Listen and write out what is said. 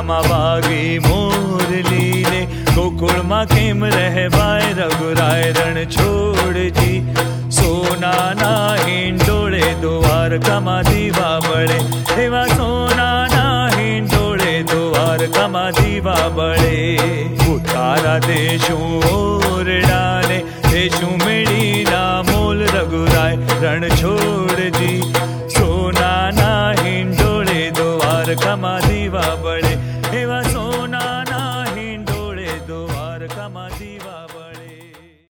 દ્વારકામાં વાગી મોરલી ને ગોકુળમાં કેમ રહેવાય રઘુરાય રણ છોડજી સોનાના હિંડોળે દ્વારકામાં દીવા બળે એવા સોનાના હિંડોળે દ્વારકામાં દીવા બળે ઉતારા દેશું ઓરડાને દેશું મેળીના મોલ રઘુરાય રણ છોડજી